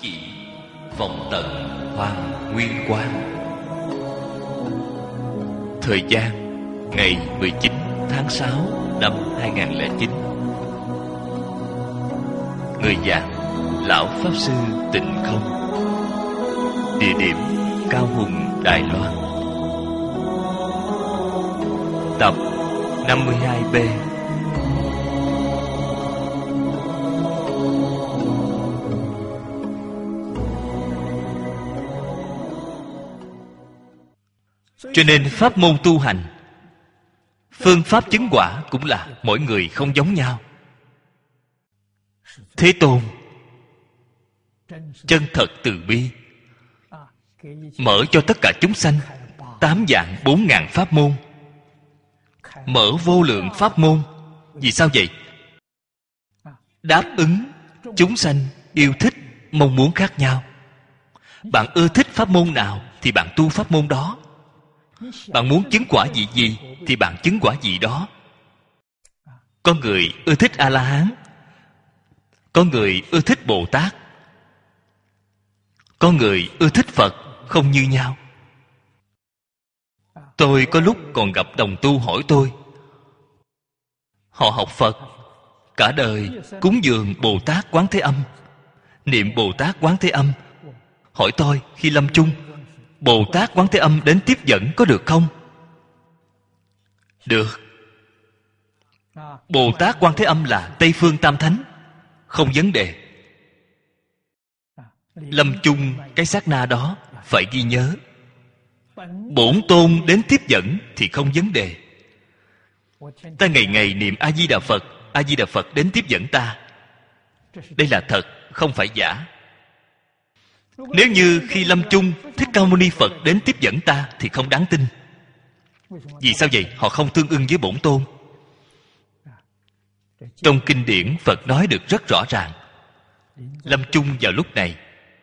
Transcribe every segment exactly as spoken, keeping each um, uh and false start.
chỉ vọng tận Hoàng Nguyên Quang. Thời gian ngày mười chín tháng sáu năm hai nghìn lẻ chín. Người giảng Lão Pháp Sư Tịnh Không. Địa điểm Cao Hùng, Đài Loan. Tập năm mươi hai B. Cho nên pháp môn tu hành, phương pháp chứng quả cũng là mỗi người không giống nhau. Thế Tôn chân thật từ bi, mở cho tất cả chúng sanh tám vạn bốn ngàn pháp môn, mở vô lượng pháp môn. Vì sao vậy? Đáp ứng chúng sanh yêu thích mong muốn khác nhau. Bạn ưa thích pháp môn nào thì bạn tu pháp môn đó. Bạn muốn chứng quả vị gì thì bạn chứng quả vị đó. Có người ưa thích A-la-hán, có người ưa thích Bồ Tát, có người ưa thích Phật, không như nhau. Tôi có lúc còn gặp đồng tu hỏi tôi, họ học Phật cả đời cúng dường Bồ Tát Quán Thế Âm, niệm Bồ Tát Quán Thế Âm. Hỏi tôi khi lâm chung, Bồ Tát Quán Thế Âm đến tiếp dẫn có được không? Được. Bồ Tát Quán Thế Âm là Tây Phương Tam Thánh, không vấn đề. Lâm chung cái sát na đó phải ghi nhớ, Bổn Tôn đến tiếp dẫn thì không vấn đề. Ta ngày ngày niệm A-di-đà Phật, A-di-đà Phật đến tiếp dẫn ta. Đây là thật, không phải giả. Nếu như khi lâm chung Thích Ca Mâu Ni Phật đến tiếp dẫn ta thì không đáng tin. Vì sao vậy? Họ không tương ưng với Bổn Tôn. Trong kinh điển Phật nói được rất rõ ràng, lâm chung vào lúc này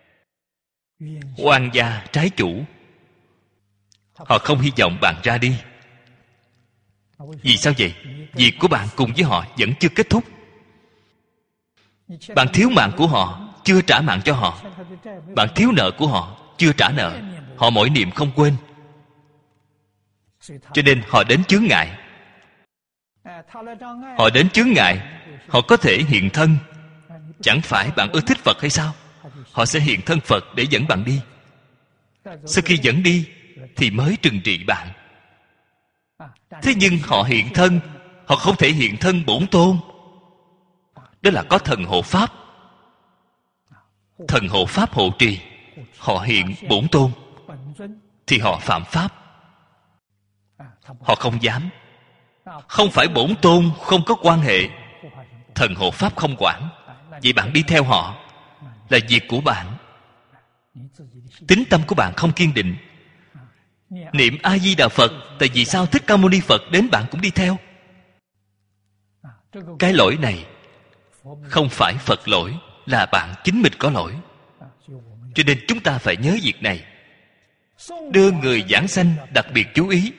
oan gia trái chủ, họ không hy vọng bạn ra đi. Vì sao vậy? Việc của bạn cùng với họ vẫn chưa kết thúc. Bạn thiếu mạng của họ, chưa trả mạng cho họ. Bạn thiếu nợ của họ, chưa trả nợ. Họ mỗi niệm không quên. Cho nên họ đến chướng ngại. Họ đến chướng ngại, họ có thể hiện thân. Chẳng phải bạn ưa thích Phật hay sao? Họ sẽ hiện thân Phật để dẫn bạn đi. Sau khi dẫn đi thì mới trừng trị bạn. Thế nhưng họ hiện thân, họ không thể hiện thân Bổn Tôn. Đó là có thần hộ pháp. Thần hộ pháp hộ trì, họ hiện Bổn Tôn thì họ phạm pháp. Họ không dám. Không phải Bổn Tôn không có quan hệ, thần hộ pháp không quản. Vậy bạn đi theo họ là việc của bạn. Tín tâm của bạn không kiên định. Niệm A-di-đà Phật, tại vì sao Thích Ca Mâu Ni Phật đến bạn cũng đi theo? Cái lỗi này không phải Phật lỗi, là bạn chính mình có lỗi. Cho nên chúng ta phải nhớ việc này. Đưa người giảng sanh đặc biệt chú ý.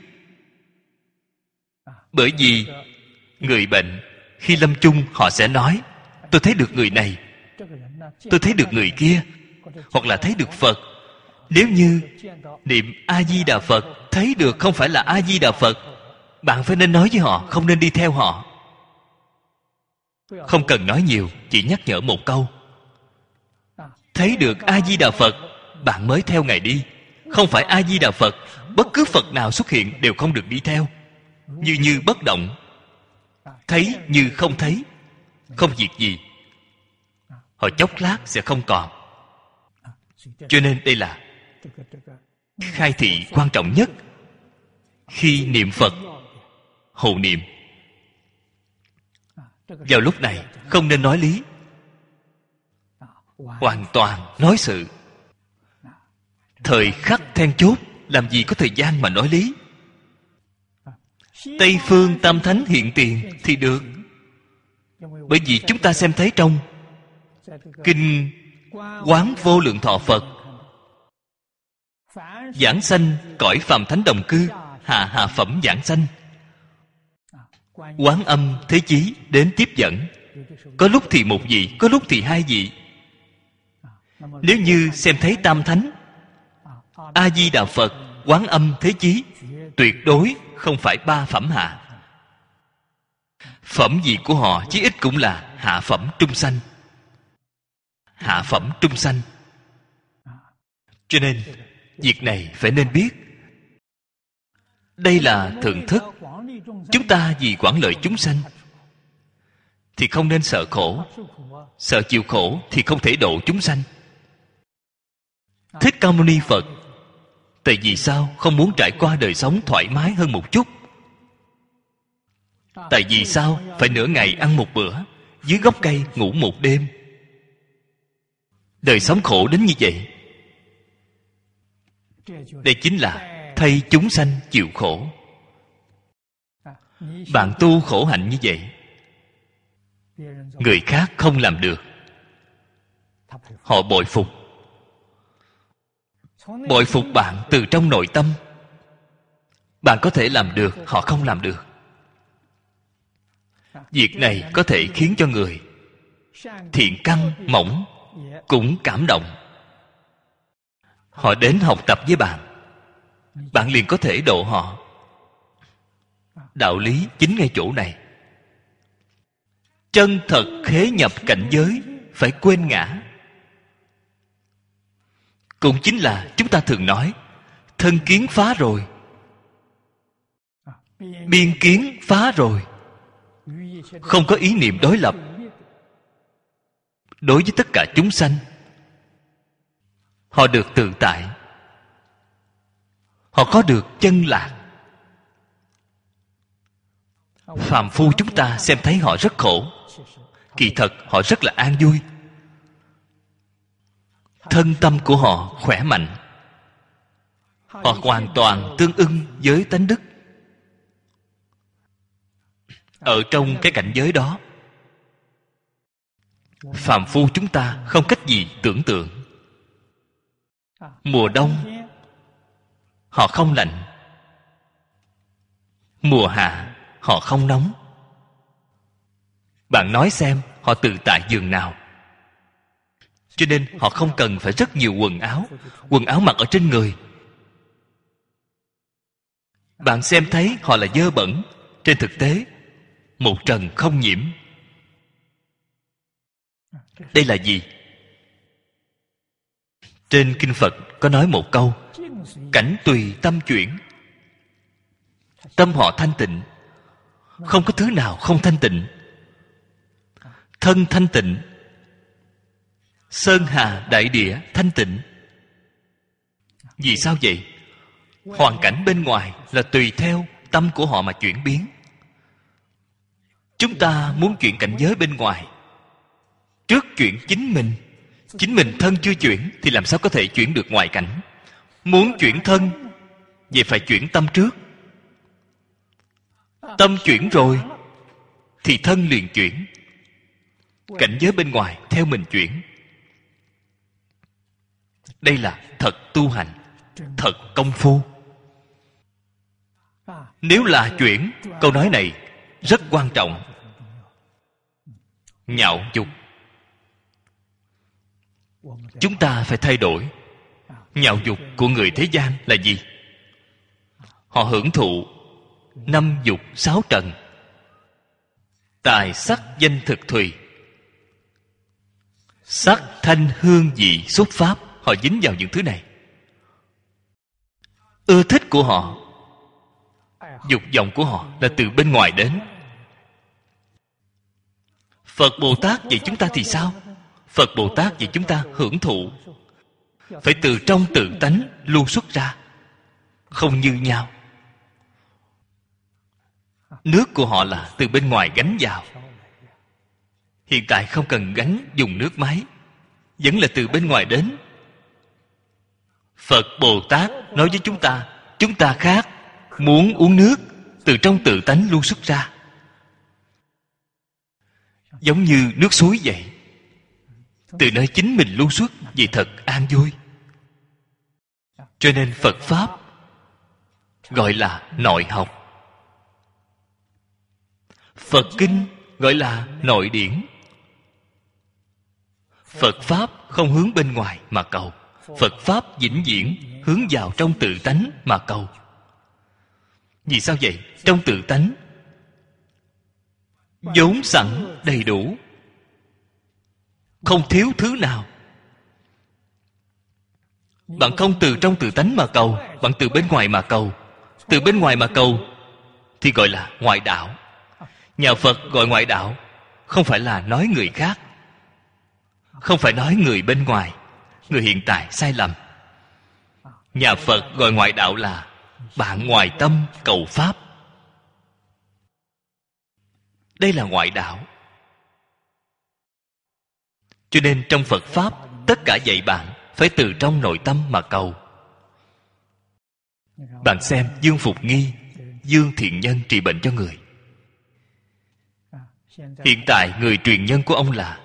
Bởi vì người bệnh khi lâm chung họ sẽ nói, tôi thấy được người này, tôi thấy được người kia, hoặc là thấy được Phật. Nếu như niệm A-di-đà Phật thấy được không phải là A-di-đà Phật, bạn phải nên nói với họ, không nên đi theo họ. Không cần nói nhiều, chỉ nhắc nhở một câu. Thấy được A-di-đà Phật, bạn mới theo Ngài đi. Không phải A-di-đà Phật, bất cứ Phật nào xuất hiện đều không được đi theo. Như như bất động, thấy như không thấy, không việc gì. Họ chốc lát sẽ không còn. Cho nên đây là khai thị quan trọng nhất khi niệm Phật, hộ niệm. Vào lúc này không nên nói lý, hoàn toàn nói sự. Thời khắc then chốt, làm gì có thời gian mà nói lý. Tây Phương Tam Thánh hiện tiền thì được. Bởi vì chúng ta xem thấy trong Kinh Quán Vô Lượng Thọ Phật, giảng sanh cõi phàm thánh đồng cư, hạ hạ phẩm giảng sanh, Quán Âm Thế Chí đến tiếp dẫn. Có lúc thì một vị, có lúc thì hai vị. Nếu như xem thấy Tam Thánh, A Di Đà Phật, Quán Âm Thế Chí, tuyệt đối không phải ba phẩm hạ. Phẩm vị của họ chí ít cũng là hạ phẩm trung sanh. Hạ phẩm trung sanh. Cho nên việc này phải nên biết. Đây là thượng thức. Chúng ta vì quản lợi chúng sanh thì không nên sợ khổ. Sợ chịu khổ thì không thể độ chúng sanh. Thích Ca Mâu Ni Phật, tại vì sao không muốn trải qua đời sống thoải mái hơn một chút? Tại vì sao phải nửa ngày ăn một bữa, dưới gốc cây ngủ một đêm? Đời sống khổ đến như vậy. Đây chính là thay chúng sanh chịu khổ. Bạn tu khổ hạnh như vậy, người khác không làm được, họ bội phục. Bội phục bạn từ trong nội tâm. Bạn có thể làm được, họ không làm được. Việc này có thể khiến cho người thiện căn mỏng cũng cảm động. Họ đến học tập với bạn, bạn liền có thể độ họ. Đạo lý chính ngay chỗ này. Chân thật khế nhập cảnh giới, phải quên ngã. Cũng chính là chúng ta thường nói, thân kiến phá rồi, biên kiến phá rồi, không có ý niệm đối lập. Đối với tất cả chúng sanh, họ được tự tại, họ có được chân lạc. Phàm phu chúng ta xem thấy họ rất khổ, kỳ thật họ rất là an vui. Thân tâm của họ khỏe mạnh, họ hoàn toàn tương ưng với tánh đức. Ở trong cái cảnh giới đó, phàm phu chúng ta không cách gì tưởng tượng. Mùa đông họ không lạnh, mùa hạ họ không nóng. Bạn nói xem họ tự tại giường nào. Cho nên họ không cần phải rất nhiều quần áo. Quần áo mặc ở trên người, bạn xem thấy họ là dơ bẩn, trên thực tế một trần không nhiễm. Đây là gì? Trên kinh Phật có nói một câu: cảnh tùy tâm chuyển. Tâm họ thanh tịnh, không có thứ nào không thanh tịnh. Thân thanh tịnh, sơn hà đại địa thanh tịnh. Vì sao vậy? Hoàn cảnh bên ngoài là tùy theo tâm của họ mà chuyển biến. Chúng ta muốn chuyển cảnh giới bên ngoài, trước chuyển chính mình. Chính mình thân chưa chuyển thì làm sao có thể chuyển được ngoại cảnh? Muốn chuyển thân, vậy phải chuyển tâm trước. Tâm chuyển rồi thì thân liền chuyển. Cảnh giới bên ngoài theo mình chuyển. Đây là thật tu hành, thật công phu. Nếu là chuyển, câu nói này rất quan trọng. Nhạo dục, chúng ta phải thay đổi. Nhạo dục của người thế gian là gì? Họ hưởng thụ năm dục sáu trần, tài sắc danh thực thùy, sắc thanh hương vị xuất pháp. Họ dính vào những thứ này. Ưa thích của họ, dục vọng của họ là từ bên ngoài đến. Phật Bồ Tát vậy chúng ta thì sao? Phật Bồ Tát vậy chúng ta hưởng thụ, phải từ trong tự tánh lưu xuất ra, không như nhau. Nước của họ là từ bên ngoài gánh vào. Hiện tại không cần gánh dùng nước máy, vẫn là từ bên ngoài đến. Phật Bồ Tát nói với chúng ta, chúng ta khác, muốn uống nước từ trong tự tánh lưu xuất ra, giống như nước suối vậy, từ nơi chính mình lưu xuất, vì thật an vui. Cho nên Phật Pháp gọi là nội học, Phật Kinh gọi là nội điển. Phật Pháp không hướng bên ngoài mà cầu. Phật Pháp vĩnh viễn hướng vào trong tự tánh mà cầu. Vì sao vậy? Trong tự tánh vốn sẵn đầy đủ, không thiếu thứ nào. Bạn không từ trong tự tánh mà cầu, bạn từ bên ngoài mà cầu. Từ bên ngoài mà cầu thì gọi là ngoại đạo. Nhà Phật gọi ngoại đạo không phải là nói người khác, không phải nói người bên ngoài, người hiện tại sai lầm. Nhà Phật gọi ngoại đạo là bạn ngoài tâm cầu Pháp. Đây là ngoại đạo. Cho nên trong Phật Pháp, tất cả dạy bạn phải từ trong nội tâm mà cầu. Bạn xem Dương Phục Nghi, Dương Thiện Nhân trị bệnh cho người. Hiện tại người truyền nhân của ông là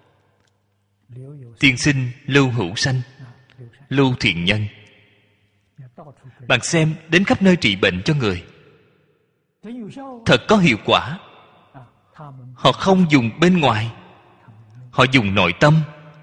tiên sinh Lưu Hữu Sanh, Lưu Thiện Nhân. Bạn xem đến khắp nơi trị bệnh cho người, thật có hiệu quả. Họ không dùng bên ngoài, họ dùng nội tâm.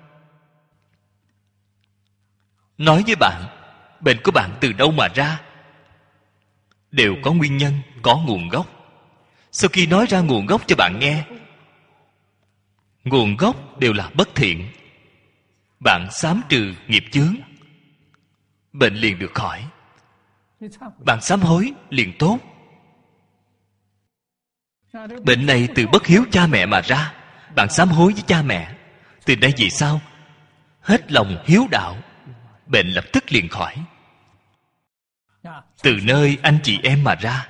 Nói với bạn, bệnh của bạn từ đâu mà ra, đều có nguyên nhân, có nguồn gốc. Sau khi nói ra nguồn gốc cho bạn nghe, nguồn gốc đều là bất thiện, bạn sám trừ nghiệp chướng, bệnh liền được khỏi. Bạn sám hối liền tốt. Bệnh này từ bất hiếu cha mẹ mà ra, bạn sám hối với cha mẹ, từ đây vì sao hết lòng hiếu đạo, bệnh lập tức liền khỏi. Từ nơi anh chị em mà ra,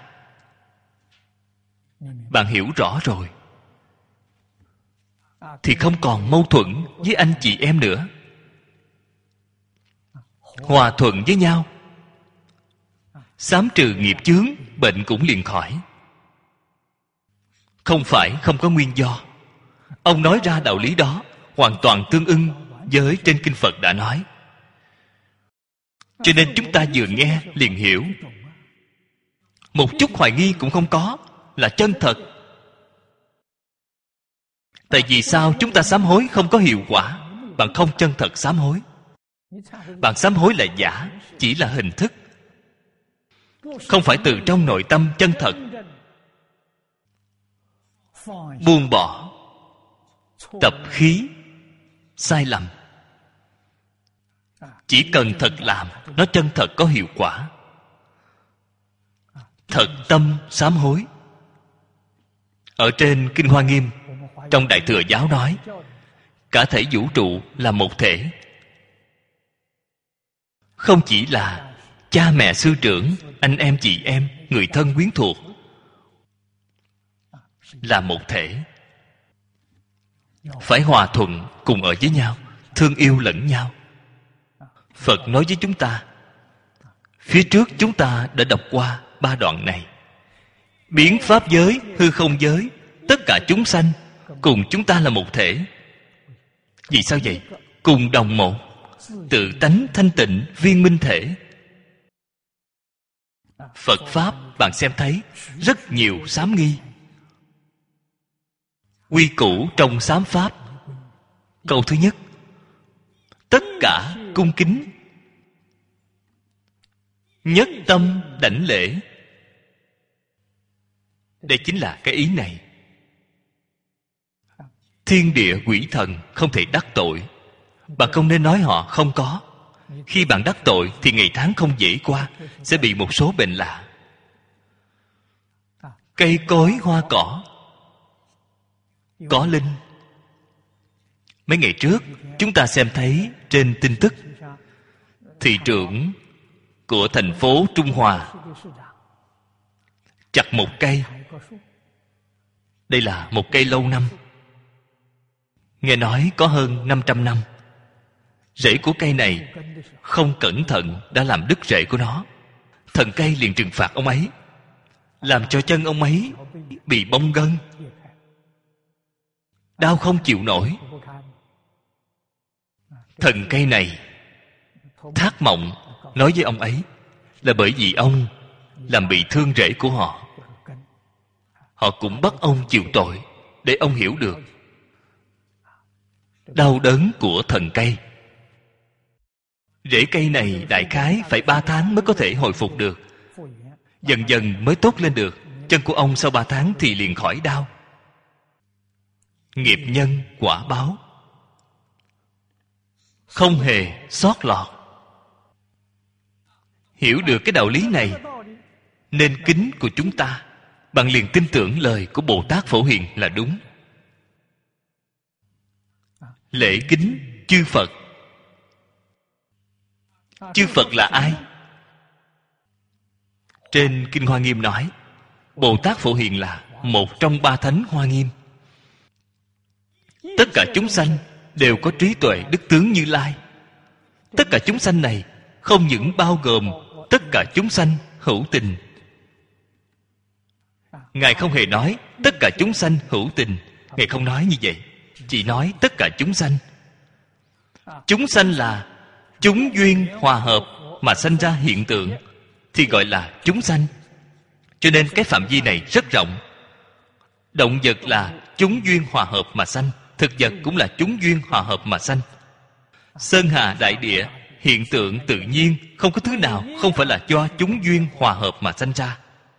bạn hiểu rõ rồi thì không còn mâu thuẫn với anh chị em nữa, hòa thuận với nhau, sám trừ nghiệp chướng, bệnh cũng liền khỏi. Không phải không có nguyên do. Ông nói ra đạo lý đó hoàn toàn tương ưng với trên kinh Phật đã nói. Cho nên chúng ta vừa nghe liền hiểu, một chút hoài nghi cũng không có, là chân thật. Tại vì sao chúng ta sám hối không có hiệu quả? Bạn không chân thật sám hối. Bạn sám hối là giả, chỉ là hình thức, không phải từ trong nội tâm chân thật. Buông bỏ tập khí sai lầm, chỉ cần thật làm, nó chân thật có hiệu quả. Thật tâm sám hối. Ở trên Kinh Hoa Nghiêm, trong Đại Thừa Giáo nói, cả thể vũ trụ là một thể. Không chỉ là cha mẹ sư trưởng, anh em chị em, người thân quyến thuộc, là một thể. Phải hòa thuận cùng ở với nhau, thương yêu lẫn nhau. Phật nói với chúng ta, phía trước chúng ta đã đọc qua ba đoạn này. Biến pháp giới, hư không giới, tất cả chúng sanh cùng chúng ta là một thể. Vì sao vậy? Cùng đồng một, tự tánh thanh tịnh viên minh thể. Phật Pháp bạn xem thấy rất nhiều sám nghi. Quy củ trong sám Pháp, câu thứ nhất, tất cả cung kính, nhất tâm đảnh lễ. Đây chính là cái ý này. Thiên địa quỷ thần không thể đắc tội, bạn không nên nói họ không có. Khi bạn đắc tội thì ngày tháng không dễ qua, sẽ bị một số bệnh lạ. Cây cối hoa cỏ có linh. Mấy ngày trước chúng ta xem thấy trên tin tức, thị trưởng của thành phố Trung Hòa chặt một cây. Đây là một cây lâu năm, nghe nói có hơn năm trăm năm. Rễ của cây này không cẩn thận đã làm đứt rễ của nó. Thần cây liền trừng phạt ông ấy, làm cho chân ông ấy bị bong gân, đau không chịu nổi. Thần cây này thác mộng nói với ông ấy là bởi vì ông làm bị thương rễ của họ. Họ cũng bắt ông chịu tội để ông hiểu được đau đớn của thần cây. Rễ cây này đại khái phải ba tháng mới có thể hồi phục được. Dần dần mới tốt lên được. Chân của ông sau ba tháng thì liền khỏi đau. Nghiệp nhân quả báo, không hề sót lọt. Hiểu được cái đạo lý này, nên kính của chúng ta, bạn liền tin tưởng lời của Bồ Tát Phổ Hiền là đúng. Lễ kính chư Phật. Chư Phật là ai? Trên Kinh Hoa Nghiêm nói, Bồ Tát Phổ Hiền là một trong ba thánh Hoa Nghiêm. Tất cả chúng sanh đều có trí tuệ đức tướng Như Lai. Tất cả chúng sanh này không những bao gồm tất cả chúng sanh hữu tình. Ngài không hề nói tất cả chúng sanh hữu tình. Ngài không nói như vậy. Chỉ nói tất cả chúng sanh. Chúng sanh là chúng duyên hòa hợp mà sanh ra hiện tượng, thì gọi là chúng sanh. Cho nên cái phạm vi này rất rộng. Động vật là chúng duyên hòa hợp mà sanh, thực vật cũng là chúng duyên hòa hợp mà sanh. Sơn hà đại địa, hiện tượng tự nhiên, không có thứ nào không phải là do chúng duyên hòa hợp mà sanh ra.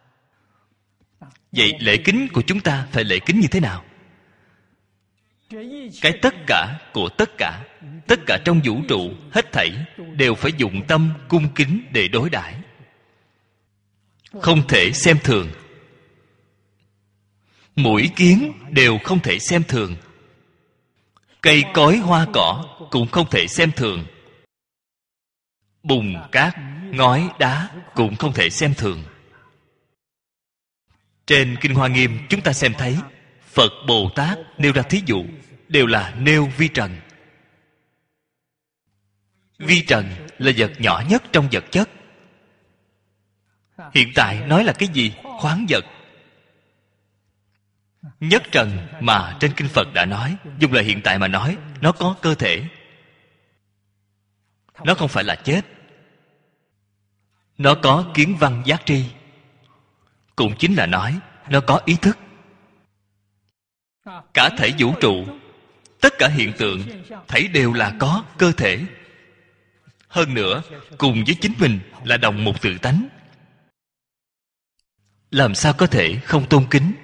Vậy lễ kính của chúng ta phải lễ kính như thế nào? Cái tất cả của tất cả, tất cả trong vũ trụ hết thảy đều phải dụng tâm cung kính để đối đãi, không thể xem thường. Mũi kiến đều không thể xem thường. Cây cối hoa cỏ cũng không thể xem thường. Bùn cát, ngói đá cũng không thể xem thường. Trên Kinh Hoa Nghiêm chúng ta xem thấy Phật Bồ Tát nêu ra thí dụ đều là nêu vi trần. Vi trần là vật nhỏ nhất trong vật chất. Hiện tại nói là cái gì? Khoáng vật. Nhất trần mà trên Kinh Phật đã nói, dùng lời hiện tại mà nói, nó có cơ thể. Nó không phải là chết. Nó có kiến văn giác tri. Cũng chính là nói nó có ý thức. Cả thể vũ trụ, tất cả hiện tượng thảy đều là có cơ thể. Hơn nữa cùng với chính mình là đồng một tự tánh. Làm sao có thể không tôn kính?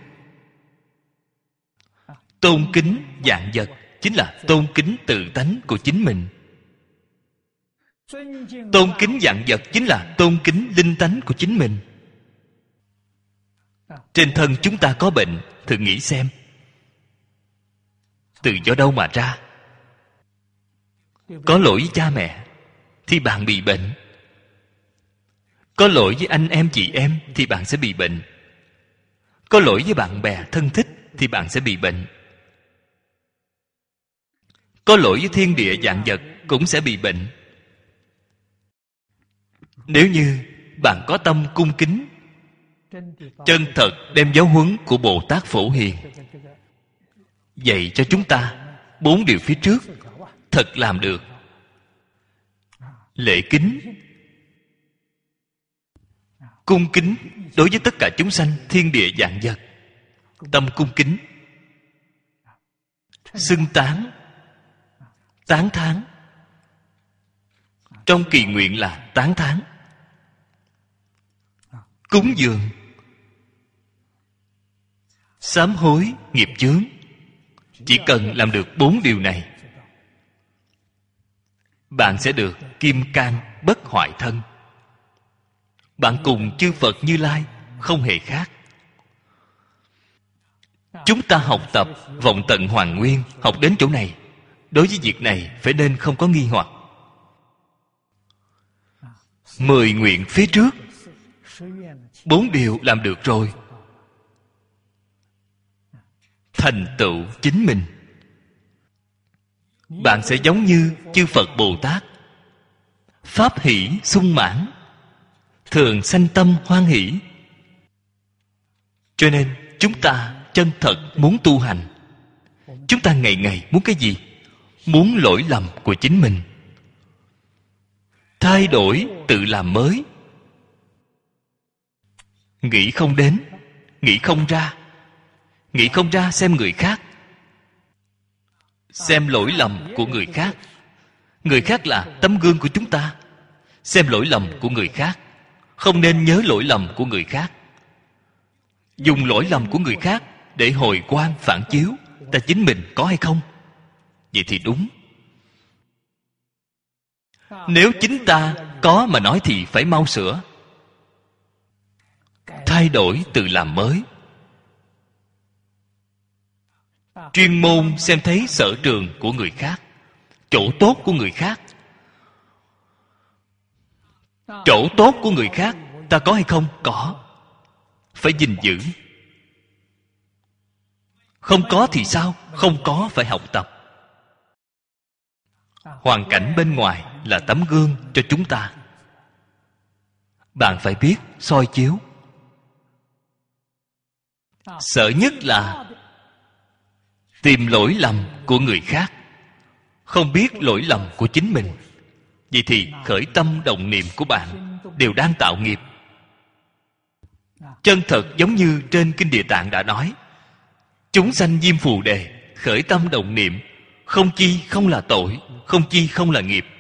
Tôn kính vạn vật chính là tôn kính tự tánh của chính mình. Tôn kính vạn vật chính là tôn kính linh tánh của chính mình. Trên thân chúng ta có bệnh, thử nghĩ xem, từ do đâu mà ra? Có lỗi với cha mẹ thì bạn bị bệnh. Có lỗi với anh em chị em thì bạn sẽ bị bệnh. Có lỗi với bạn bè thân thích thì bạn sẽ bị bệnh. Có lỗi với thiên địa vạn vật cũng sẽ bị bệnh. Nếu như bạn có tâm cung kính, chân thật đem giáo huấn của Bồ Tát Phổ Hiền dạy cho chúng ta bốn điều phía trước, thật làm được. Lễ kính, cung kính đối với tất cả chúng sanh thiên địa vạn vật. Tâm cung kính, xưng tán, tán thán. Trong kỳ nguyện là tán thán. Cúng dường, sám hối nghiệp chướng. Chỉ cần làm được bốn điều này, bạn sẽ được kim cang bất hoại thân. Bạn cùng chư Phật Như Lai không hề khác. Chúng ta học tập vọng tận hoàn nguyên, học đến chỗ này, đối với việc này phải nên không có nghi hoặc. Mười nguyện phía trước, bốn điều làm được rồi, thành tựu chính mình. Bạn sẽ giống như chư Phật Bồ Tát, pháp hỷ sung mãn, thường sanh tâm hoan hỷ. Cho nên chúng ta chân thật muốn tu hành. Chúng ta ngày ngày muốn cái gì? Muốn lỗi lầm của chính mình, thay đổi tự làm mới. Nghĩ không đến, nghĩ không ra. Nghĩ không ra xem người khác, xem lỗi lầm của người khác. Người khác là tấm gương của chúng ta. xem lỗi lầm của người khác, không nên nhớ lỗi lầm của người khác. Dùng lỗi lầm của người khác để hồi quan phản chiếu ta chính mình có hay không, vậy thì đúng. Nếu chính ta có mà nói thì phải mau sửa, thay đổi tự làm mới. Chuyên môn xem thấy sở trường của người khác, chỗ tốt của người khác. Chỗ tốt của người khác ta có hay không? Có. Phải gìn giữ. Không có thì sao? Không có phải học tập. Hoàn cảnh bên ngoài là tấm gương cho chúng ta. Bạn phải biết soi chiếu. Sợ nhất là tìm lỗi lầm của người khác, không biết lỗi lầm của chính mình. Vậy thì khởi tâm động niệm của bạn đều đang tạo nghiệp. Chân thật giống như trên Kinh Địa Tạng đã nói, chúng sanh Diêm Phù Đề khởi tâm động niệm, không chi không là tội, không chi không là nghiệp.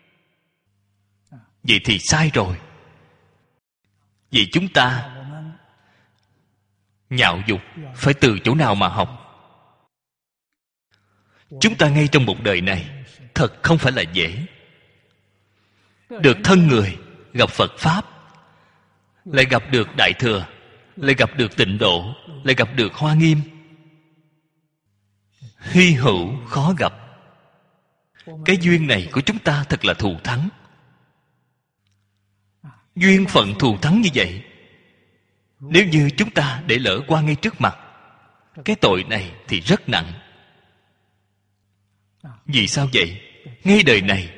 Vậy thì sai rồi. Vậy chúng ta nhạo dục phải từ chỗ nào mà học? Chúng ta ngay trong một đời này thật không phải là dễ. Được thân người, gặp Phật Pháp, lại gặp được Đại Thừa, lại gặp được Tịnh Độ, lại gặp được Hoa Nghiêm. Hy hữu khó gặp. Cái duyên này của chúng ta thật là thù thắng. Duyên phận thù thắng như vậy, nếu như chúng ta để lỡ qua ngay trước mặt, cái tội này thì rất nặng. Vì sao vậy? Ngay đời này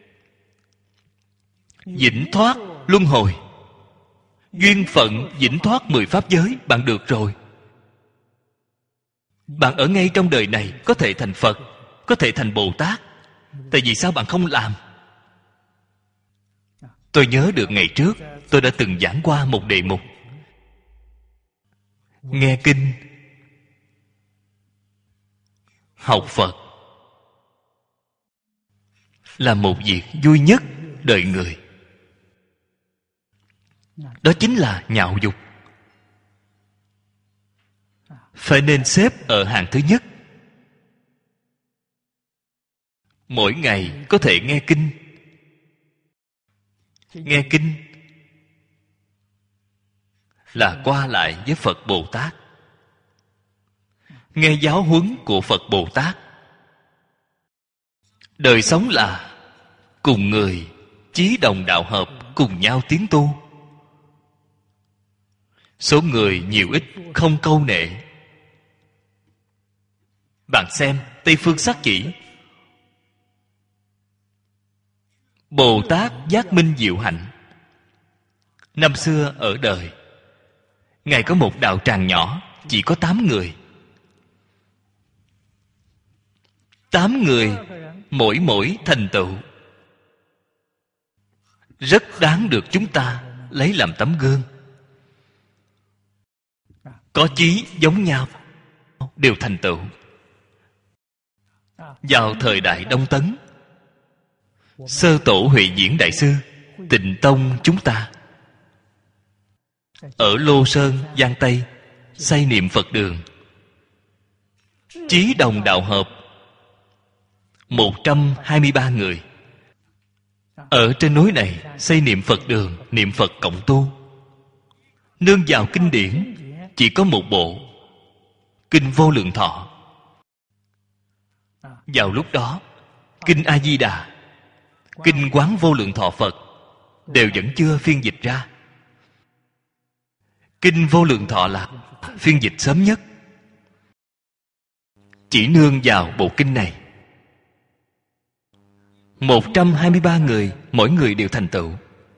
vĩnh thoát luân hồi, duyên phận vĩnh thoát mười pháp giới bạn được rồi. Bạn ở ngay trong đời này có thể thành Phật, có thể thành Bồ Tát. Tại vì sao bạn không làm? Tôi nhớ được ngày trước tôi đã từng giảng qua một đề mục. Nghe kinh, học Phật là một việc vui nhất đời người. Đó chính là nhạo dục. Phải nên xếp ở hàng thứ nhất. Mỗi ngày có thể nghe kinh. Nghe kinh là qua lại với Phật Bồ Tát, nghe giáo huấn của Phật Bồ Tát. Đời sống là cùng người chí đồng đạo hợp, cùng nhau tiến tu. Số người nhiều ít không câu nệ. Bạn xem Tây Phương Sắc Chỉ, Bồ Tát Giác Minh Diệu Hạnh. Năm xưa ở đời, Ngài có một đạo tràng nhỏ, chỉ có tám người. Tám người, mỗi mỗi thành tựu, rất đáng được chúng ta lấy làm tấm gương. Có chí giống nhau, đều thành tựu. Vào thời đại Đông Tấn, sơ tổ Huệ Diễn Đại Sư, Tịnh Tông chúng ta ở Lô Sơn, Giang Tây xây niệm Phật đường. Chí đồng đạo hợp một trăm hai mươi ba người. Ở trên núi này xây niệm Phật đường, niệm Phật cộng tu. Nương vào kinh điển chỉ có một bộ Kinh Vô Lượng Thọ. Vào lúc đó, Kinh A Di Đà, Kinh Quán Vô Lượng Thọ Phật đều vẫn chưa phiên dịch ra. Kinh Vô Lượng Thọ là phiên dịch sớm nhất. Chỉ nương vào bộ kinh này, một trăm hai mươi ba người, mỗi người đều thành tựu.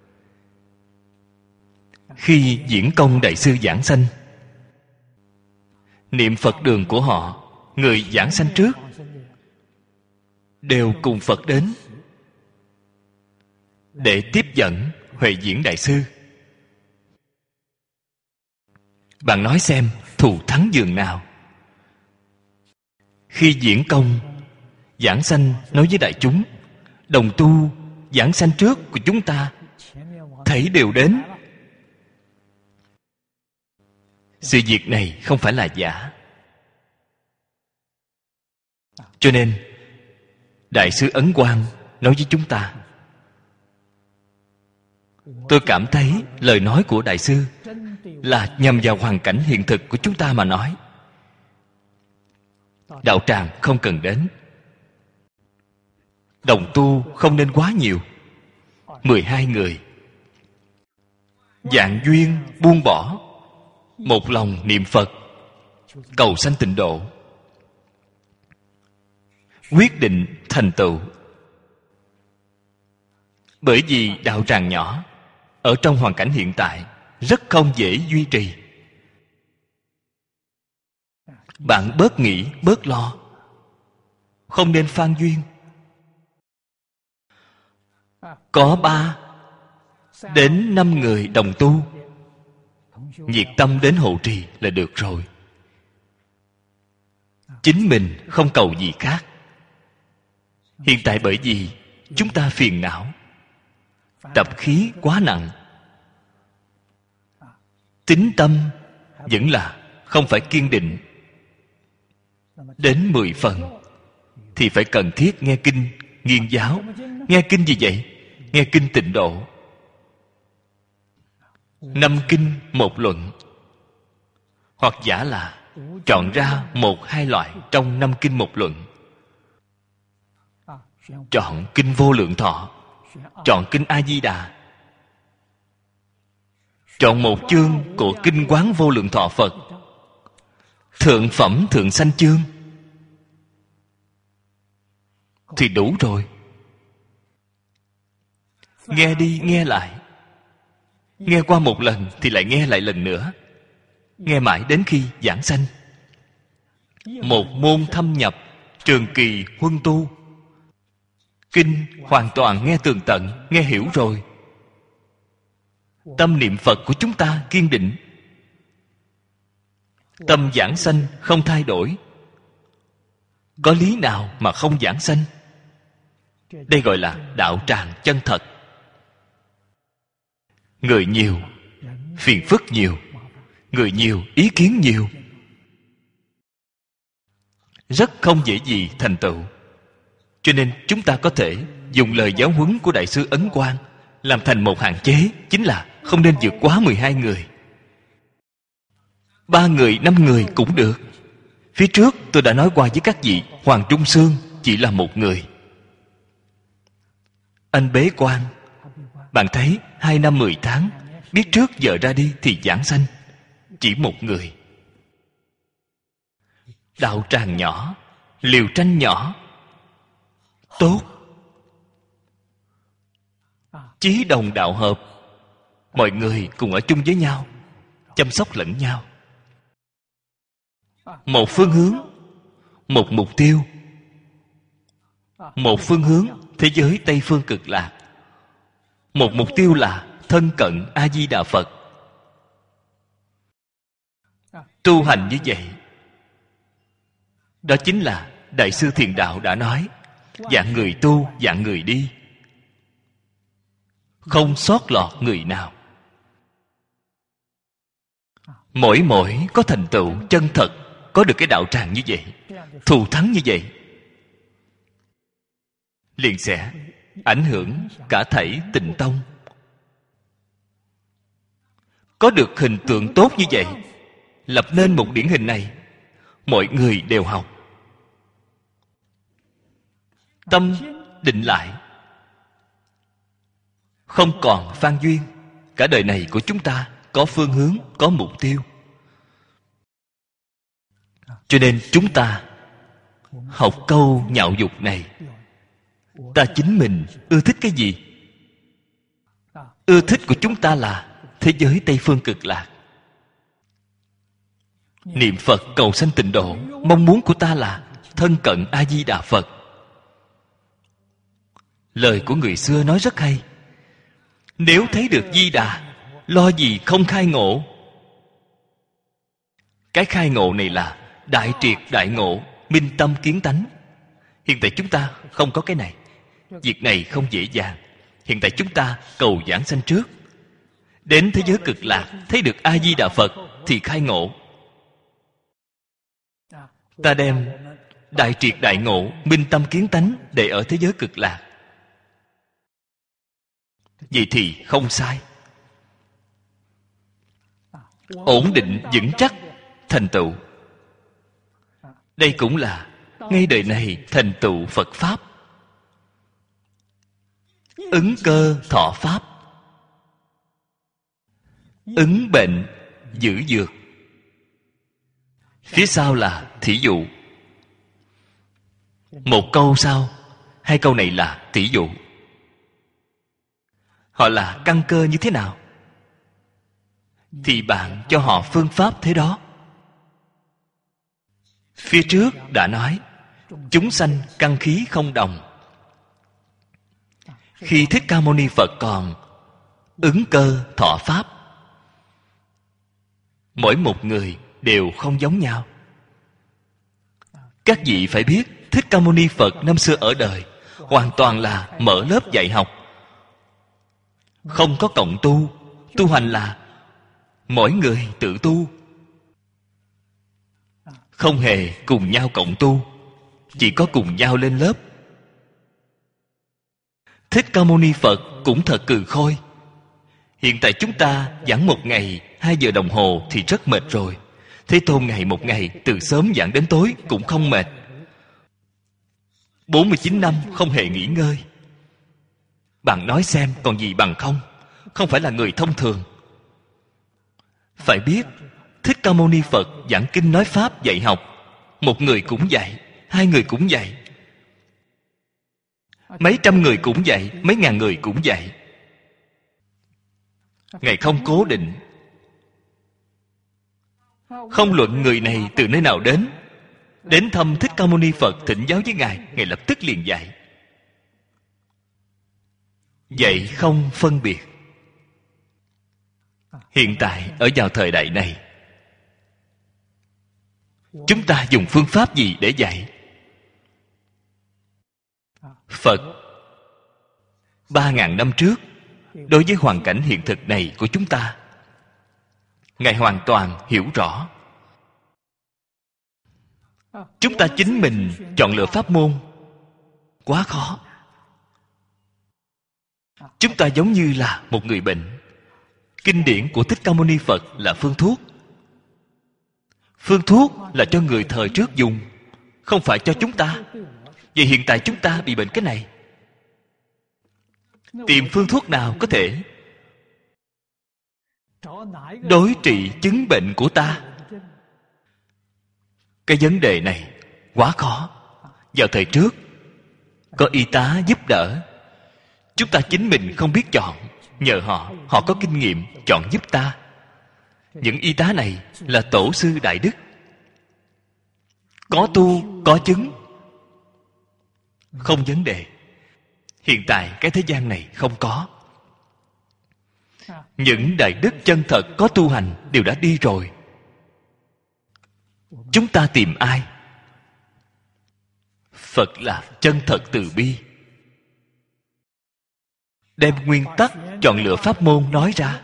Khi Diễn Công Đại Sư giảng sanh, niệm Phật đường của họ, người giảng sanh trước đều cùng Phật đến để tiếp dẫn Huệ Diễn Đại Sư. Bạn nói xem thù thắng dường nào. Khi Diễn Công giảng sanh nói với đại chúng, đồng tu giảng sanh trước của chúng ta thảy đều đến. Sự việc này không phải là giả. Cho nên Đại sư Ấn Quang nói với chúng ta, tôi cảm thấy lời nói của Đại sư là nhằm vào hoàn cảnh hiện thực của chúng ta mà nói. Đạo tràng không cần đến, đồng tu không nên quá nhiều, mười hai người, vạn duyên buông bỏ, một lòng niệm Phật, cầu sanh tịnh độ, quyết định thành tựu. Bởi vì đạo tràng nhỏ, ở trong hoàn cảnh hiện tại rất không dễ duy trì. Bạn bớt nghĩ, bớt lo, không nên phan duyên. Có ba đến năm người đồng tu, nhiệt tâm đến hộ trì là được rồi. Chính mình không cầu gì khác. Hiện tại bởi vì chúng ta phiền não, tập khí quá nặng, tín tâm vẫn là không phải kiên định đến mười phần, thì phải cần thiết nghe kinh nghiên giáo. Nghe kinh gì vậy? Nghe kinh tịnh độ. Năm kinh một luận, hoặc giả là chọn ra một hai loại trong năm kinh một luận. Chọn kinh Vô Lượng Thọ, chọn kinh A Di Đà, chọn một chương của kinh Quán Vô Lượng Thọ Phật, thượng phẩm thượng sanh chương, thì đủ rồi. Nghe đi nghe lại, nghe qua một lần thì lại nghe lại lần nữa, nghe mãi đến khi giảng sanh. Một môn thâm nhập, trường kỳ huân tu. Kinh hoàn toàn nghe tường tận, nghe hiểu rồi. Tâm niệm Phật của chúng ta kiên định, tâm giảng sanh không thay đổi. Có lý nào mà không giảng sanh? Đây gọi là đạo tràng chân thật. Người nhiều, phiền phức nhiều. Người nhiều, ý kiến nhiều, rất không dễ gì thành tựu. Cho nên chúng ta có thể dùng lời giáo huấn của Đại sư Ấn Quang làm thành một hạn chế, chính là không nên vượt quá mười hai người. Ba người, năm người cũng được. Phía trước tôi đã nói qua với các vị, Hoàng Trung Sương chỉ là một người. Anh bế quan, bạn thấy hai năm mười tháng, biết trước giờ ra đi thì giảng sanh, chỉ một người. Đạo tràng nhỏ, liều tranh nhỏ, tốt. Chí đồng đạo hợp, mọi người cùng ở chung với nhau, chăm sóc lẫn nhau. Một phương hướng, một mục tiêu. Một phương hướng, thế giới Tây Phương Cực Lạc. Một mục tiêu là thân cận A Di Đà Phật. Tu hành như vậy, đó chính là Đại sư Thiền Đạo đã nói, dạng người tu, dạng người đi, không sót lọt người nào. Mỗi mỗi có thành tựu chân thật, có được cái đạo tràng như vậy, thù thắng như vậy, liền sẽ ảnh hưởng cả thảy tịnh tông. Có được hình tượng tốt như vậy, lập nên một điển hình này, mọi người đều học. Tâm định lại, không còn phan duyên. Cả đời này của chúng ta có phương hướng, có mục tiêu. Cho nên chúng ta học câu nhạo dục này, ta chính mình ưa thích cái gì? Ưa thích của chúng ta là thế giới Tây Phương Cực Lạc. Niệm Phật cầu sanh tịnh độ, mong muốn của ta là thân cận A Di Đà Phật. Lời của người xưa nói rất hay, nếu thấy được Di Đà, lo gì không khai ngộ. Cái khai ngộ này là đại triệt đại ngộ, minh tâm kiến tánh. Hiện tại chúng ta không có cái này. Việc này không dễ dàng. Hiện tại chúng ta cầu giảng sanh trước, Đến thế giới cực lạc, thấy được A-di-đà Phật thì khai ngộ. Ta đem đại triệt đại ngộ, minh tâm kiến tánh để ở thế giới cực lạc. Vậy thì không sai. Ổn định vững chắc thành tựu. Đây cũng là ngay đời này thành tựu Phật Pháp. Ứng cơ thọ Pháp, ứng bệnh giữ dược. Phía sau là thí dụ. Một câu sau, hai câu này là thí dụ. Họ là căn cơ như thế nào thì bạn cho họ phương pháp thế đó. Phía trước đã nói chúng sanh căn khí không đồng. Khi Thích Ca Mâu Ni Phật còn ứng cơ thọ Pháp, mỗi một người đều không giống nhau. Các vị phải biết Thích Ca Mâu Ni Phật năm xưa ở đời hoàn toàn là mở lớp dạy học, không có cộng tu. Tu hành là mỗi người tự tu, không hề cùng nhau cộng tu, chỉ có cùng nhau lên lớp. Thích Ca Mâu Ni Phật cũng thật cừ khôi. Hiện tại chúng ta giảng một ngày hai giờ đồng hồ thì rất mệt rồi. Thế Tôn ngày một ngày từ sớm giảng đến tối cũng không mệt. bốn mươi chín năm không hề nghỉ ngơi. Bạn nói xem còn gì bằng không? Không phải là người thông thường. Phải biết Thích Ca Mâu Ni Phật giảng kinh nói pháp dạy học, một người cũng dạy, hai người cũng dạy, mấy trăm người cũng dạy, mấy ngàn người cũng dạy. Ngài không cố định, không luận người này từ nơi nào đến. Đến thăm Thích Ca Mâu Ni Phật thỉnh giáo với Ngài, Ngài lập tức liền dạy. Dạy không phân biệt. Hiện tại ở vào thời đại này, chúng ta dùng phương pháp gì để dạy? Phật ba ngàn năm trước, đối với hoàn cảnh hiện thực này của chúng ta, Ngài hoàn toàn hiểu rõ. Chúng ta chính mình chọn lựa pháp môn quá khó. Chúng ta giống như là một người bệnh. Kinh điển của Thích Ca Mâu Ni Phật là phương thuốc. Phương thuốc là cho người thời trước dùng, không phải cho chúng ta. Vậy hiện tại chúng ta bị bệnh cái này, tìm phương thuốc nào có thể đối trị chứng bệnh của ta? Cái vấn đề này quá khó. Vào thời trước có y tá giúp đỡ, chúng ta chính mình không biết chọn, nhờ họ, họ có kinh nghiệm chọn giúp ta. Những y tá này là tổ sư đại đức, có tu có chứng, không vấn đề. Hiện tại cái thế gian này không có. Những đại đức chân thật có tu hành đều đã đi rồi. Chúng ta tìm ai? Phật là chân thật từ bi, đem nguyên tắc chọn lựa pháp môn nói ra.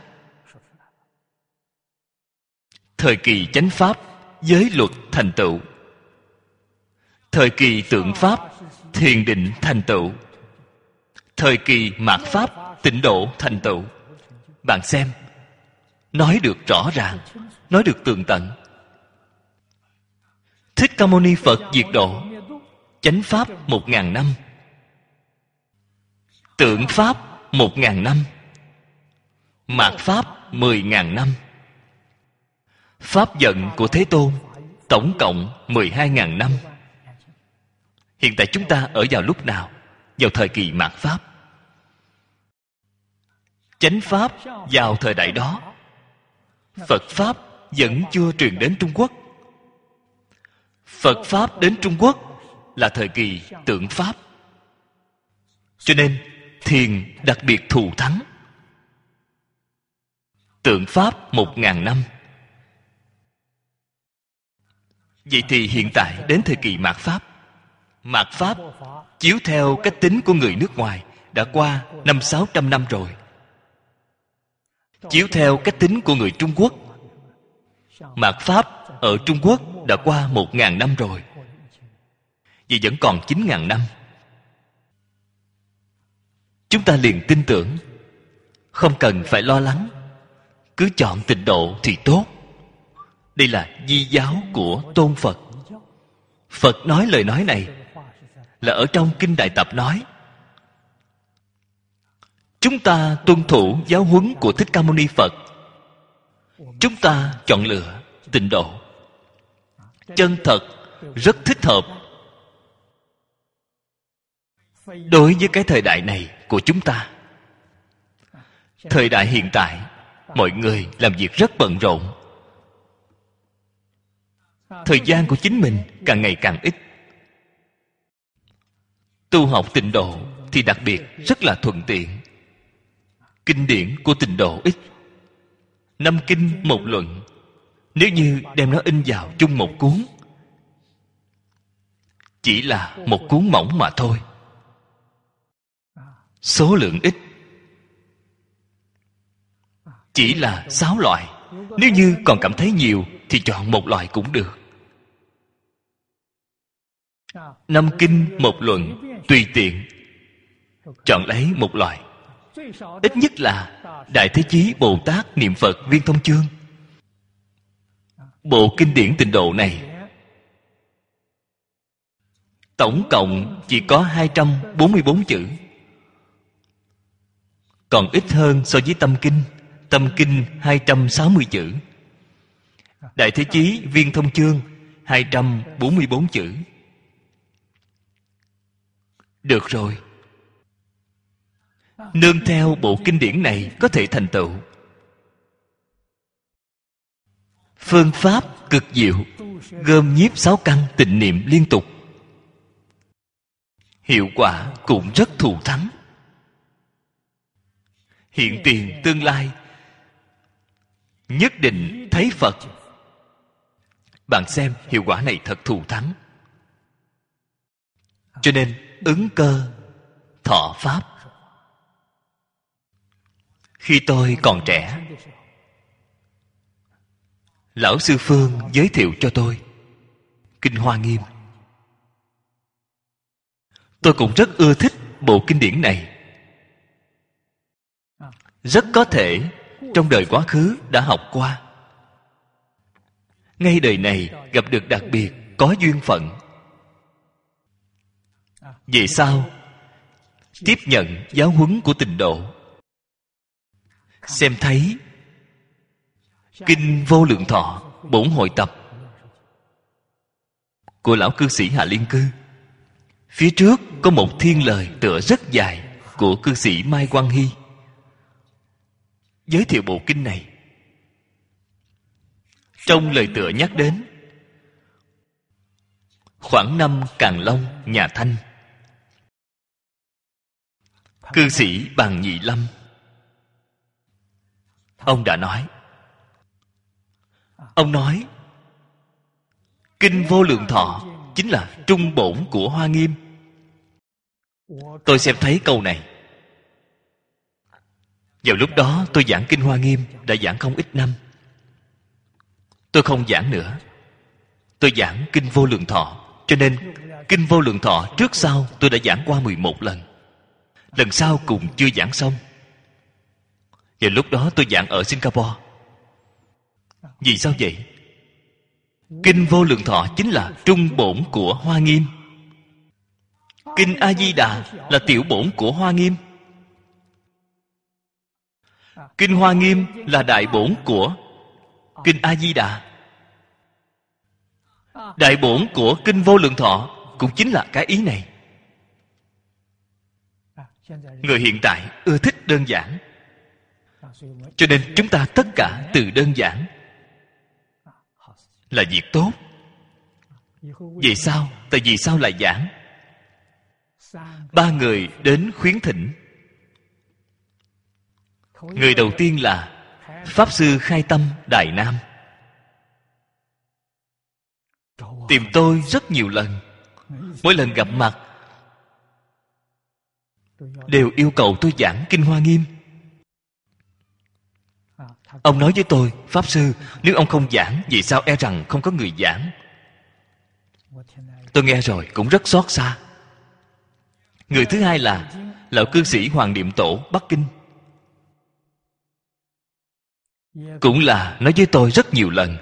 Thời kỳ chánh pháp, giới luật thành tựu. Thời kỳ tượng pháp, thiền định thành tựu. Thời kỳ mạt pháp, tịnh độ thành tựu. Bạn xem, nói được rõ ràng, nói được tường tận. Thích Ca Mâu Ni Phật diệt độ, chánh pháp một ngàn năm, tượng pháp một ngàn năm, mạt pháp mười ngàn năm. Pháp vận của Thế Tôn tổng cộng mười hai ngàn năm. Hiện tại chúng ta ở vào lúc nào? Vào thời kỳ mạt pháp. Chánh pháp vào thời đại đó, Phật pháp vẫn chưa truyền đến Trung Quốc. Phật pháp đến Trung Quốc là thời kỳ tượng pháp. Cho nên thiền đặc biệt thù thắng. Tượng pháp một ngàn năm. Vậy thì hiện tại đến thời kỳ mạt pháp. Mạt pháp chiếu theo cách tính của người nước ngoài đã qua năm sáu trăm năm rồi. Chiếu theo cách tính của người Trung Quốc, mạt Pháp ở Trung Quốc đã qua một ngàn năm rồi, vì vẫn còn chín ngàn năm. Chúng ta liền tin tưởng, không cần phải lo lắng, cứ chọn tịnh độ thì tốt. Đây là di giáo của Tôn Phật. Phật nói lời nói này là ở trong Kinh Đại Tập nói. Chúng ta tuân thủ giáo huấn của Thích Ca Mâu Ni Phật. Chúng ta chọn lựa tịnh độ, chân thật, rất thích hợp đối với cái thời đại này của chúng ta. Thời đại hiện tại, mọi người làm việc rất bận rộn, thời gian của chính mình càng ngày càng ít. Tu học tịnh độ thì đặc biệt rất là thuận tiện. Kinh điển của tịnh độ ít, năm kinh một luận. Nếu như đem nó in vào chung một cuốn, chỉ là một cuốn mỏng mà thôi, số lượng ít, chỉ là sáu loại. Nếu như còn cảm thấy nhiều thì chọn một loại cũng được. Năm kinh một luận, tùy tiện chọn lấy một loại. Ít nhất là Đại Thế Chí Bồ Tát Niệm Phật Viên Thông Chương. Bộ kinh điển tịnh độ này tổng cộng chỉ có hai trăm bốn mươi bốn chữ, còn ít hơn so với Tâm Kinh. Tâm Kinh hai trăm sáu mươi chữ, Đại Thế Chí Viên Thông Chương hai trăm bốn mươi bốn chữ. Được rồi, nương theo bộ kinh điển này có thể thành tựu. Phương pháp cực diệu, gom nhiếp sáu căn tịnh niệm liên tục, hiệu quả cũng rất thù thắng. Hiện tiền tương lai nhất định thấy Phật. Bạn xem hiệu quả này thật thù thắng. Cho nên ứng cơ thọ pháp. Khi tôi còn trẻ, lão sư Phương giới thiệu cho tôi Kinh Hoa Nghiêm. Tôi cũng rất ưa thích bộ kinh điển này. Rất có thể trong đời quá khứ đã học qua, ngay đời này gặp được đặc biệt có duyên phận. Về sau tiếp nhận giáo huấn của tịnh độ, xem thấy Kinh Vô Lượng Thọ Bổn Hội Tập của lão cư sĩ Hạ Liên Cư. Phía trước có một thiên lời tựa rất dài của cư sĩ Mai Quang Hy giới thiệu bộ kinh này. Trong lời tựa nhắc đến khoảng năm Càn Long nhà Thanh, cư sĩ Bàn Nhị Lâm, ông đã nói ông nói Kinh Vô Lượng Thọ chính là trung bổn của Hoa Nghiêm. Tôi xem thấy câu này. Vào lúc đó tôi giảng Kinh Hoa Nghiêm đã giảng không ít năm. Tôi không giảng nữa, tôi giảng Kinh Vô Lượng Thọ. Cho nên Kinh Vô Lượng Thọ trước sau tôi đã giảng qua mười một lần. Lần sau cùng chưa giảng xong. Vào lúc đó tôi giảng ở Singapore. Vì sao vậy? Kinh Vô Lượng Thọ chính là trung bổn của Hoa Nghiêm. Kinh A Di Đà là tiểu bổn của Hoa Nghiêm. Kinh Hoa Nghiêm là đại bổn của Kinh A Di Đà. Đại bổn của Kinh Vô Lượng Thọ cũng chính là cái ý này. Người hiện tại ưa thích đơn giản, cho nên chúng ta tất cả từ đơn giản là việc tốt. Vì sao? Tại vì sao lại giảng? Ba người đến khuyến thỉnh. Người đầu tiên là Pháp Sư Khai Tâm Đài Nam. Tìm tôi rất nhiều lần. Mỗi lần gặp mặt đều yêu cầu tôi giảng Kinh Hoa Nghiêm. Ông nói với tôi: Pháp Sư, nếu ông không giảng, vì sao e rằng không có người giảng? Tôi nghe rồi cũng rất xót xa. Người thứ hai là Lão cư sĩ Hoàng Niệm Tổ Bắc Kinh, cũng là nói với tôi rất nhiều lần.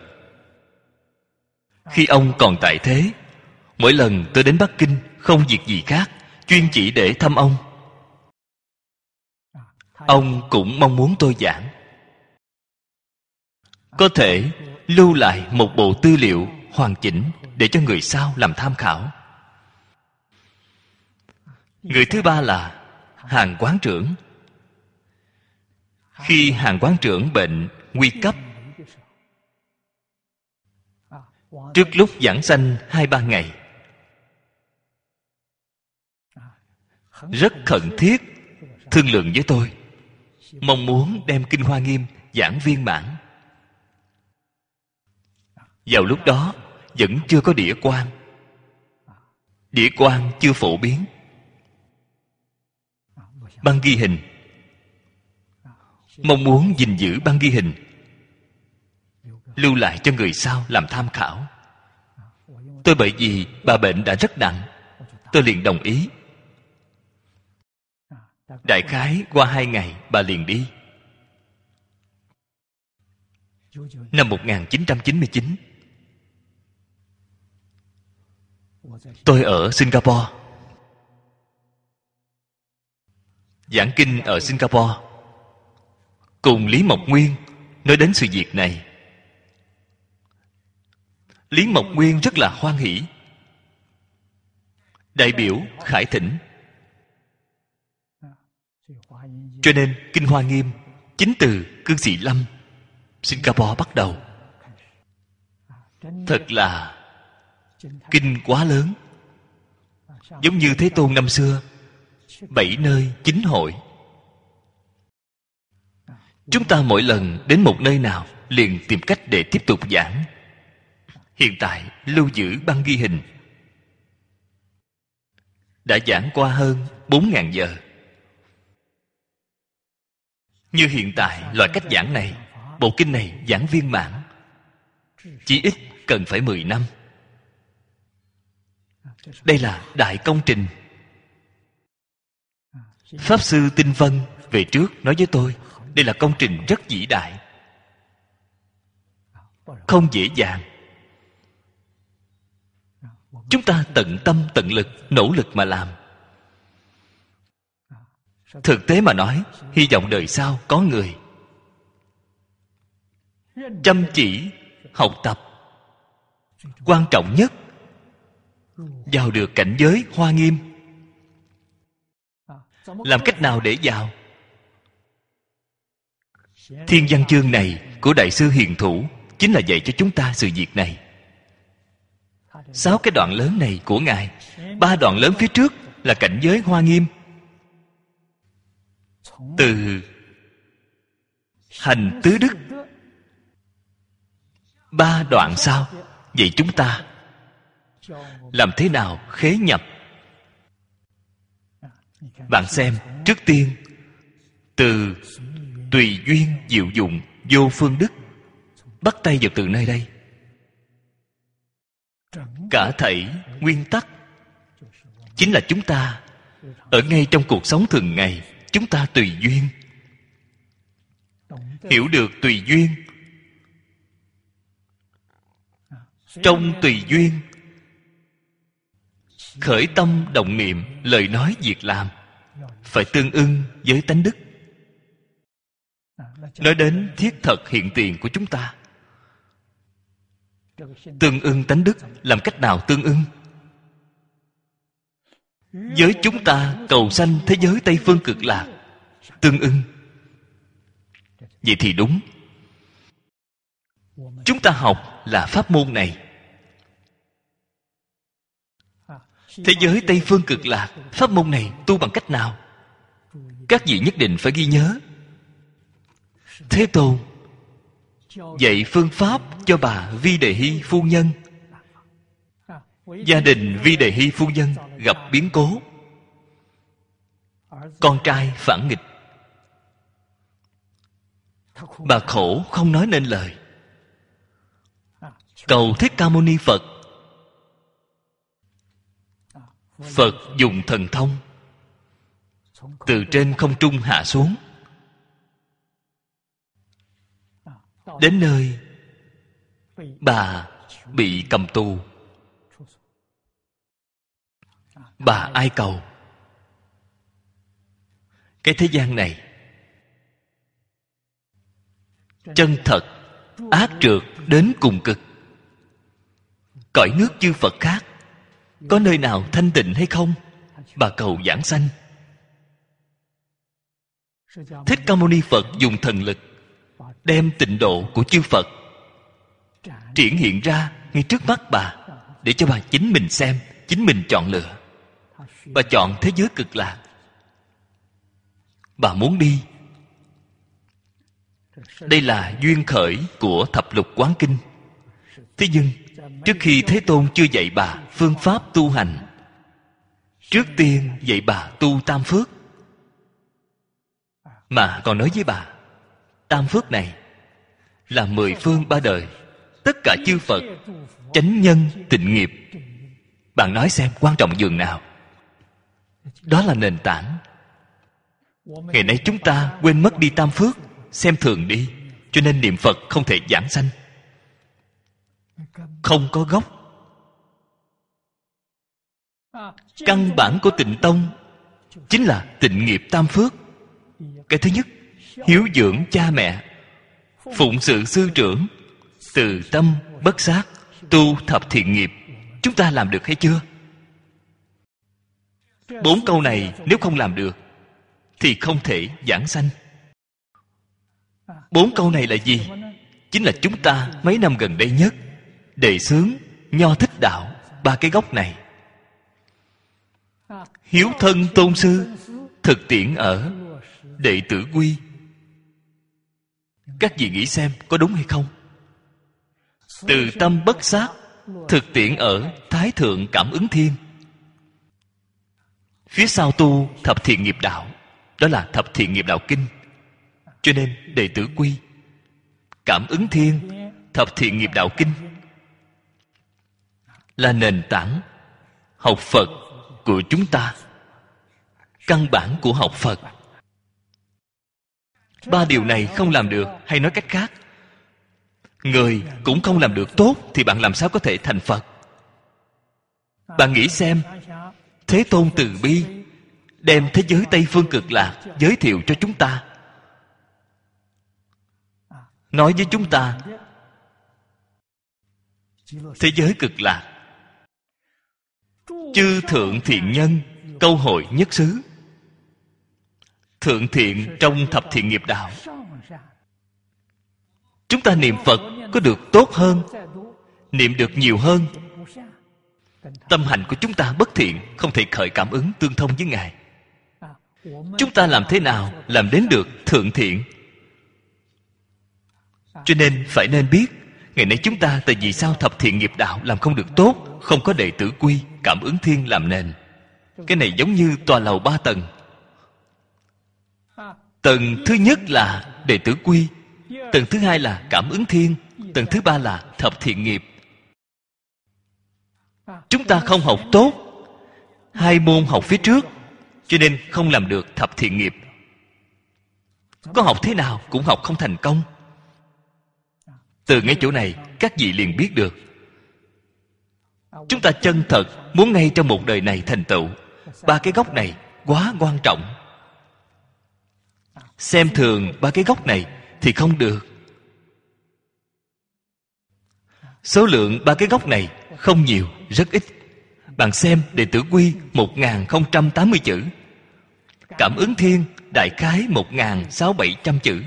Khi ông còn tại thế, mỗi lần tôi đến Bắc Kinh không việc gì khác, chuyên chỉ để thăm ông. Ông cũng mong muốn tôi giảng, có thể lưu lại một bộ tư liệu hoàn chỉnh để cho người sau làm tham khảo. Người thứ ba là Hàn Quán Trưởng. Khi Hàn Quán Trưởng bệnh nguy cấp, trước lúc giảng sanh hai ba ngày, rất khẩn thiết thương lượng với tôi, mong muốn đem Kinh Hoa Nghiêm giảng viên mãn. Vào lúc đó vẫn chưa có đĩa quang, đĩa quang chưa phổ biến. Băng ghi hình, mong muốn gìn giữ băng ghi hình, lưu lại cho người sau làm tham khảo. Tôi bởi vì bà bệnh đã rất nặng, tôi liền đồng ý. Đại khái qua hai ngày bà liền đi. Năm một nghìn chín trăm chín mươi chín, tôi ở Singapore, giảng kinh ở Singapore, cùng Lý Mộc Nguyên nói đến sự việc này. Lý Mộc Nguyên rất là hoan hỷ, đại biểu khải thỉnh. Cho nên Kinh Hoa Nghiêm chính từ Cư Sĩ Lâm, Singapore bắt đầu. Thật là kinh quá lớn, giống như Thế Tôn năm xưa, bảy nơi chín hội. Chúng ta mỗi lần đến một nơi nào liền tìm cách để tiếp tục giảng. Hiện tại lưu giữ băng ghi hình, đã giảng qua hơn bốn ngàn giờ. Như hiện tại loại cách giảng này, bộ kinh này giảng viên mãn, chỉ ít cần phải mười năm. Đây là đại công trình. Pháp Sư Tinh Vân về trước nói với tôi, đây là công trình rất vĩ đại, không dễ dàng. Chúng ta tận tâm tận lực, nỗ lực mà làm. Thực tế mà nói, hy vọng đời sau có người chăm chỉ học tập. Quan trọng nhất, vào được cảnh giới Hoa Nghiêm. Làm cách nào để vào? Thiên văn chương này của Đại sư Hiền Thủ chính là dạy cho chúng ta sự việc này. Sáu cái đoạn lớn này của Ngài, ba đoạn lớn phía trước là cảnh giới Hoa Nghiêm. Từ hành tứ đức, ba đoạn sau vậy chúng ta làm thế nào khế nhập. Bạn xem, trước tiên từ tùy duyên diệu dụng vô phương đức, bắt tay vào từ nơi đây. Cả thảy nguyên tắc chính là chúng ta ở ngay trong cuộc sống thường ngày. Chúng ta tùy duyên, hiểu được tùy duyên. Trong tùy duyên, khởi tâm động niệm, lời nói việc làm phải tương ưng với tánh đức. Nói đến thiết thật hiện tiền của chúng ta, tương ưng tánh đức, làm cách nào tương ưng? Với chúng ta cầu sanh thế giới Tây Phương Cực Lạc, tương ưng. Vậy thì đúng. Chúng ta học là pháp môn này. Thế giới Tây Phương Cực Lạc, pháp môn này tu bằng cách nào? Các vị nhất định phải ghi nhớ. Thế Tôn dạy phương pháp cho bà Vi Đề Hy phu nhân. Gia đình Vi Đề Hy phu nhân gặp biến cố, con trai phản nghịch. Bà khổ không nói nên lời. Cầu Thích Ca Mâu Ni Phật. Phật dùng thần thông từ trên không trung hạ xuống, đến nơi bà bị cầm tù. Bà ai cầu? Cái thế gian này chân thật ác trượt đến cùng cực. Cõi nước chư Phật khác có nơi nào thanh tịnh hay không? Bà cầu giảng sanh. Thích Ca Mâu Ni Phật dùng thần lực đem tịnh độ của chư Phật triển hiện ra ngay trước mắt bà, để cho bà chính mình xem, chính mình chọn lựa. Bà chọn thế giới cực lạc. Bà muốn đi. Đây là duyên khởi của Thập Lục Quán Kinh. Thế nhưng trước khi Thế Tôn chưa dạy bà phương pháp tu hành, trước tiên dạy bà tu tam phước, mà còn nói với bà tam phước này là mười phương ba đời tất cả chư Phật chánh nhân tịnh nghiệp. Bạn nói xem quan trọng dường nào? Đó là nền tảng. Ngày nay chúng ta quên mất đi tam phước, xem thường đi, cho nên niệm Phật không thể giảng sanh. Không có gốc. Căn bản của Tịnh Tông chính là tịnh nghiệp tam phước. Cái thứ nhất, hiếu dưỡng cha mẹ, phụng sự sư trưởng, từ tâm bất sát, tu thập thiện nghiệp. Chúng ta làm được hay chưa? Bốn câu này nếu không làm được thì không thể giảng sanh. Bốn câu này là gì? Chính là chúng ta mấy năm gần đây nhất đề xướng Nho Thích Đạo ba cái gốc này. Hiếu thân tôn sư, thực tiễn ở đệ tử quy. Các vị nghĩ xem có đúng hay không? Từ tâm bất sát, thực tiễn ở Thái Thượng Cảm Ứng Thiên. Phía sau tu thập thiện nghiệp đạo, đó là thập thiện nghiệp đạo kinh. Cho nên đệ tử quy, Cảm Ứng Thiên, thập thiện nghiệp đạo kinh là nền tảng học Phật của chúng ta, căn bản của học Phật. Ba điều này không làm được, hay nói cách khác, người cũng không làm được tốt, thì bạn làm sao có thể thành Phật? Bạn nghĩ xem, Thế Tôn từ bi đem thế giới Tây Phương Cực Lạc giới thiệu cho chúng ta, nói với chúng ta thế giới Cực Lạc chư thượng thiện nhân câu hội nhất xứ. Thượng thiện trong thập thiện nghiệp đạo. Chúng ta niệm Phật có được tốt hơn, niệm được nhiều hơn, tâm hành của chúng ta bất thiện, không thể khởi cảm ứng tương thông với Ngài. Chúng ta làm thế nào làm đến được thượng thiện? Cho nên phải nên biết, ngày nay chúng ta tại vì sao thập thiện nghiệp đạo làm không được tốt, không có đệ tử quy, Cảm Ứng Thiên làm nền. Cái này giống như tòa lầu ba tầng. Tầng thứ nhất là đệ tử quy, tầng thứ hai là Cảm Ứng Thiên, tầng thứ ba là thập thiện nghiệp. Chúng ta không học tốt hai môn học phía trước, cho nên không làm được thập thiện nghiệp. Có học thế nào cũng học không thành công. Từ ngay chỗ này các vị liền biết được, chúng ta chân thật muốn ngay trong một đời này thành tựu, ba cái gốc này quá quan trọng. Xem thường ba cái gốc này thì không được. Số lượng ba cái gốc này không nhiều, rất ít. Bạn xem đệ tử quy một nghìn không trăm tám mươi chữ, Cảm Ứng Thiên đại khái một nghìn sáu bảy trăm chữ.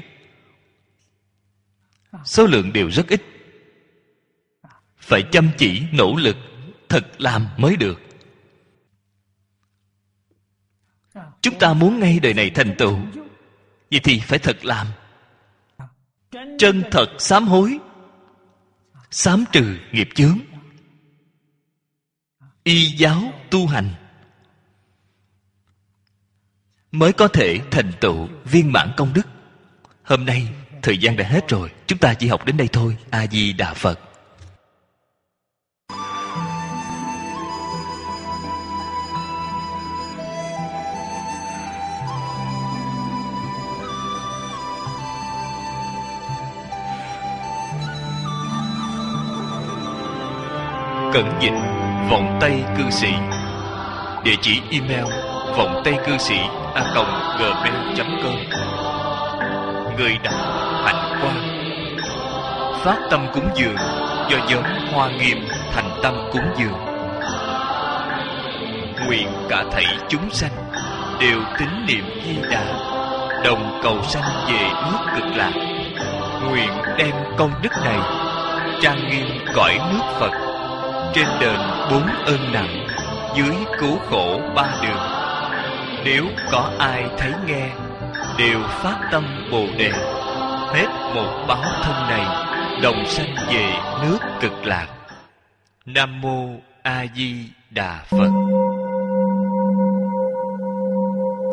Số lượng đều rất ít. Phải chăm chỉ nỗ lực thật làm mới được. Chúng ta muốn ngay đời này thành tựu, vậy thì phải thật làm, chân thật sám hối, sám trừ nghiệp chướng, y giáo tu hành, mới có thể thành tựu viên mãn công đức. Hôm nay Thời gian đã hết rồi, chúng ta chỉ học đến đây thôi. A Di Đà Phật. Cẩn dịch vọng tây cư sĩ. Địa chỉ email vọng tây cư sĩ a còng gmail chấm com. Người đọc Hạnh Quang. Phát tâm cúng dường do nhóm Hoa Nghiêm thành tâm cúng dường. Nguyện cả thảy chúng sanh đều tín niệm Di Đà, đồng cầu sanh về nước Cực Lạc. Nguyện đem công đức này trang nghiêm cõi nước Phật, trên đền bốn ơn nặng, dưới cứu khổ ba đường. Nếu có ai thấy nghe, đều phát tâm Bồ Đề, hết một báo thân này, đồng sanh về nước Cực Lạc. Nam mô A Di Đà Phật.